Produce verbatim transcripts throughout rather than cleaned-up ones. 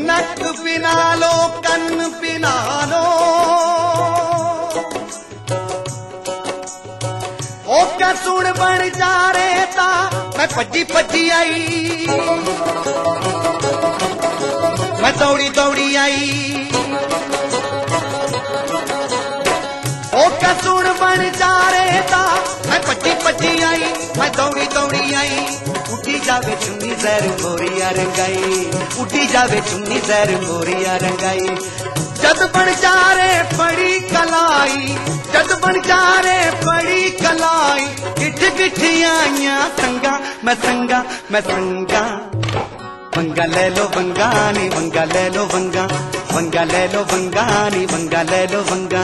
नक बिना लो कन बिना लो ओ क्या सुन बन जा रहे ता मैं भजी भजी आई मैं दौड़ी दौड़ी आई ओ क्या सुन बन जा रहे ता मैं भजी भजी आई मैं दौड़ी दौड़ी आई उठी जावे चुन्नी जहर मोरिया रंगाई उठी जावे चुन्नी जहर मोरिया रंगाई जद बन जा रे बड़ी कलाई जद बन जा रे बड़ी कलाई गिठ गिठियां संगा मैं संगा मैं संगा वंगा ले लो वंगा नी वंगा ले लो वंगा वंगा ले लो वंगा नी वंगा ले लो वंगा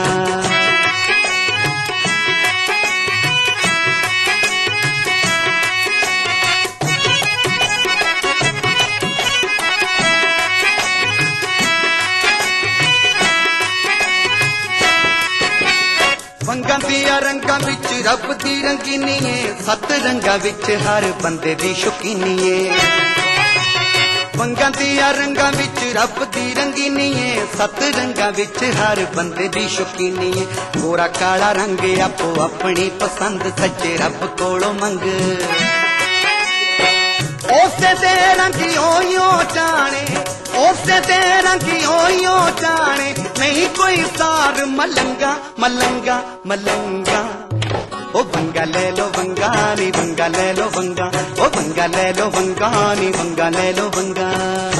वंगा दिया रंगा विच रब दी रंगीनी है सत रंगा विच हर बंदे दी शौकीनी है वंगा दिया रंगा विच रब दी रंगीनी है सत रंगा विच हर बंदे दी शौकीनी है गोरा काला रंग आपो अपनी पसंद सच्चे रब कोलों मंग ओसे दे रंगी ओयो जाने ओसे दे रंगी ओयो जाने नहीं कोई सार मलंगा मलंगा मलंगा ओ वंगा ले लो वंगा नी वंगा ले लो वंगा ओ वंगा ले लो वंगा नी वंगा ले लो वंगा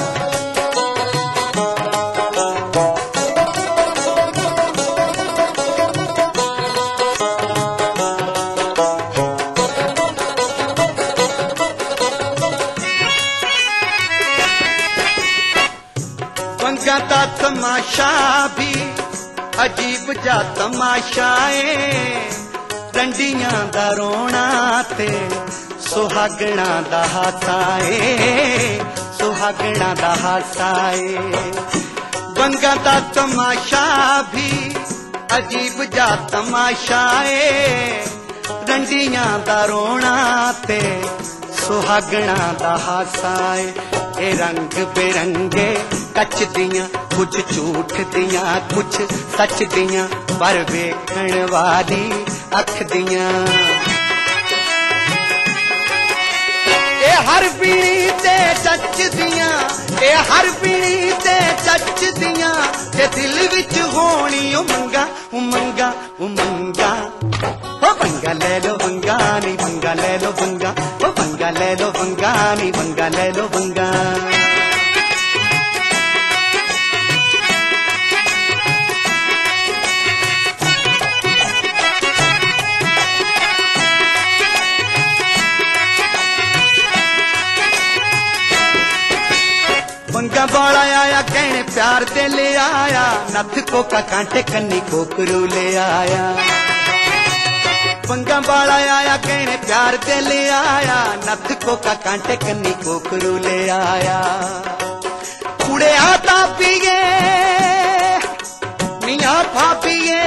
वंगा दा तमाशा भी अजीब जा तमाशाए रंडियां दा रोना ते सुहागना दा हासाए सुहागना दा हासाए वंगा दा तमाशा भी अजीब जा तमाशाए रंडियां दा रोना ते सुहागना दा हासाए ए रंग बिरंगे कच दियां कुछ झूठ दियां कुछ सच दियां पर वेखण वाली अख दियां ए हर पीढ़ी ते चच दियां ए हर पीढ़ी ते चच दियां ते दिल विच होनी उमंगा उमंगा उमंगा ओ वंगा ले लो वंगा नी वंगा ले लो वंगा ओ वंगा ले लो वंगा नी वंगा ले लो वंगा वंगा बाला आया कहने प्यार दे ले आया नथ कोका कांटे कन्नी कोकरू ले आया वंगा बाला आया कहने प्यार दे ले आया नथ कोका कांटे कन्नी कोकरू ले आया कुड़े आता पिए मियाँ भापिए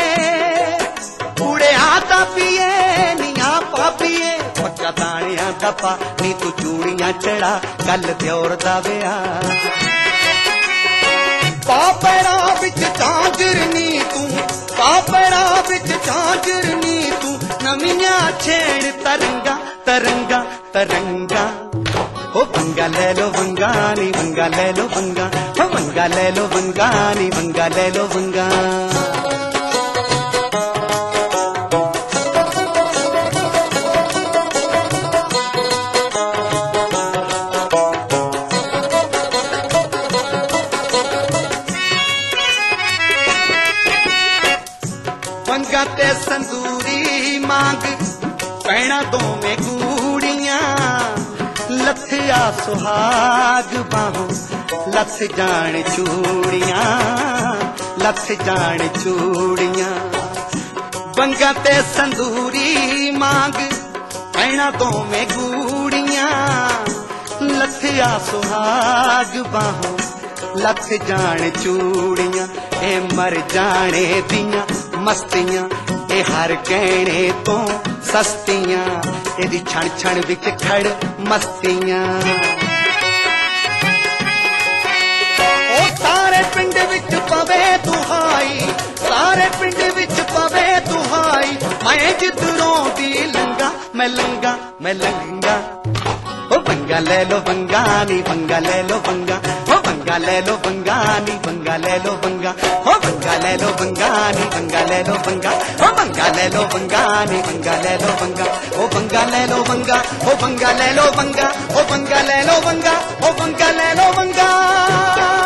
कुड़े आता पिए मियाँ भापिए पक्का तानिया दफा नी तू चूड़ियां चढ़ा गल त्योर दा विआह पापड़ा विच झांजरनी तू पापड़ा विच झांजरनी तू नवियां छेड़ तरंगा तरंगा तरंगा ओ वंगा ले लो वंगा नी वंगा ले लो वंगा ओ वंगा ले लो वंगा नी वंगा ले लो वंगा वंगा ते संदूरी मांग पैना दो में गूड़ियां लथिया सुहाग बाहों लथ जान चूड़ियां लथ जान चूड़ियां वंगा ते संदूरी मांग पैना दो में गूड़ियां लथिया सुहाग बाहों लथ जान चूड़ियां ए मर जाने दियां मस्तियां ए हर गहने तो सस्तियां एदी छण छण विच खड़ मस्तियां सारे पिंड विच पवे तुहाई मैं जिधरों दी लंगा मैं लंगा मैं लंगा ओ पंगा ले लो पंगा नी पंगा ले लो पंगा ओ पंगा ले लो पंगा नी पंगा ले लो पंगा ओ पंगा ले लो पंगा नी पंगा ले लो पंगा ओ पंगा ले लो पंगा नी पंगा ले लो पंगा ओ पंगा ले लो पंगा ओ पंगा ले लो पंगा ओ पंगा ले लो पंगा ओ पंगा ले लो पंगा